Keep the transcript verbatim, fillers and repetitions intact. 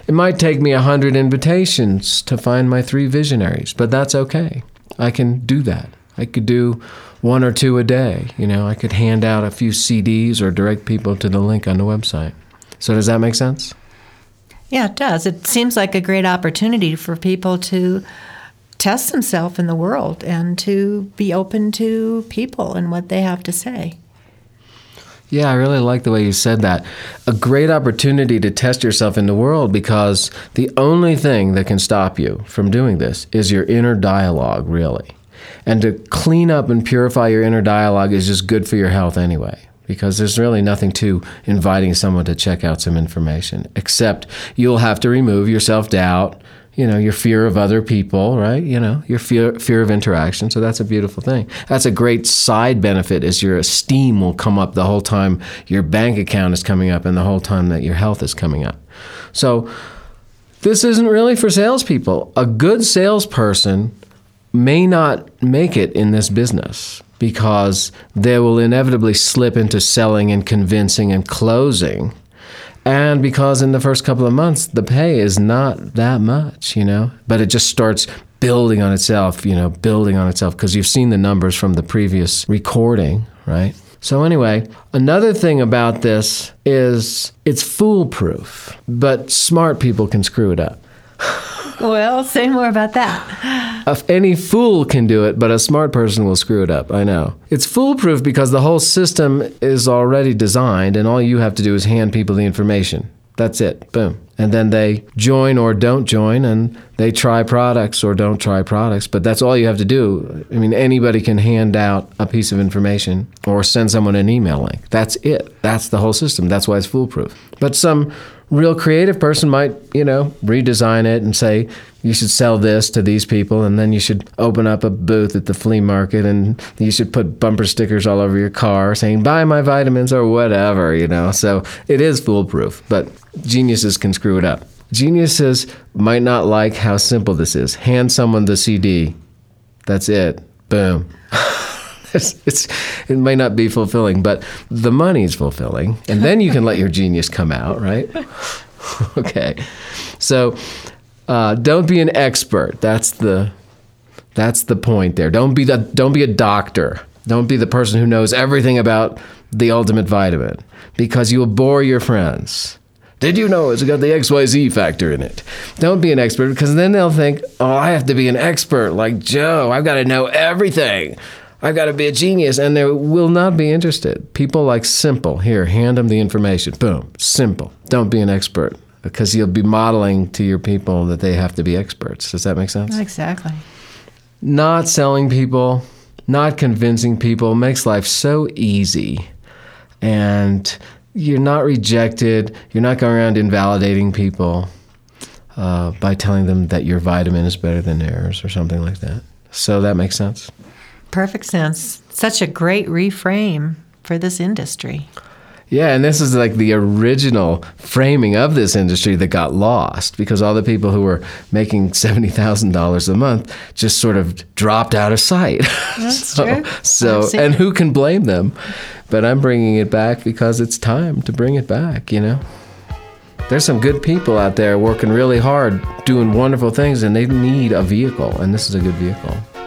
It might take me a hundred invitations to find my three visionaries, but that's okay. I can do that. I could do one or two a day. You know, I could hand out a few C Ds or direct people to the link on the website. So does that make sense? Yeah, it does. It seems like a great opportunity for people to test themselves in the world and to be open to people and what they have to say. Yeah, I really like the way you said that. A great opportunity to test yourself in the world, because the only thing that can stop you from doing this is your inner dialogue, really. And to clean up and purify your inner dialogue is just good for your health anyway, because there's really nothing to inviting someone to check out some information, except you'll have to remove your self-doubt, you know, your fear of other people, right? You know, your fear fear of interaction. So that's a beautiful thing. That's a great side benefit, is your esteem will come up the whole time your bank account is coming up and the whole time that your health is coming up. So this isn't really for salespeople. A good salesperson may not make it in this business because they will inevitably slip into selling and convincing and closing. And because in the first couple of months, the pay is not that much, you know, but it just starts building on itself, you know, building on itself, because you've seen the numbers from the previous recording, right? So anyway, another thing about this is it's foolproof, but smart people can screw it up. Well, say more about that. If any fool can do it, but a smart person will screw it up, I know. It's foolproof because the whole system is already designed, and all you have to do is hand people the information. That's it. Boom. And then they join or don't join, and they try products or don't try products, but that's all you have to do. I mean, anybody can hand out a piece of information or send someone an email link. That's it. That's the whole system. That's why it's foolproof. But some real creative person might, you know, redesign it and say, you should sell this to these people, and then you should open up a booth at the flea market, and you should put bumper stickers all over your car saying, buy my vitamins or whatever, you know. So it is foolproof, but geniuses can screw it up. Geniuses might not like how simple this is. Hand someone the C D. That's it. Boom. It's, it's, it may not be fulfilling, but the money's fulfilling. And then you can let your genius come out, right? Okay. So uh, don't be an expert. That's the that's the point there. Don't be the don't be a doctor. Don't be the person who knows everything about the ultimate vitamin, because you will bore your friends. Did you know it's got the X Y Z factor in it? Don't be an expert, because then they'll think, oh, I have to be an expert like Joe. I've got to know everything. I've got to be a genius, and they will not be interested. People like simple. Here, hand them the information. Boom, simple. Don't be an expert, because you'll be modeling to your people that they have to be experts. Does that make sense? Exactly. Not selling people, not convincing people makes life so easy, and you're not rejected. You're not going around invalidating people uh, by telling them that your vitamin is better than theirs or something like that. So that makes sense? Perfect sense. Such a great reframe for this industry. Yeah, and this is like the original framing of this industry that got lost, because all the people who were making seventy thousand dollars a month just sort of dropped out of sight. That's so, true. So, and who can blame them? But I'm bringing it back because it's time to bring it back, you know? There's some good people out there working really hard, doing wonderful things, and they need a vehicle, and this is a good vehicle.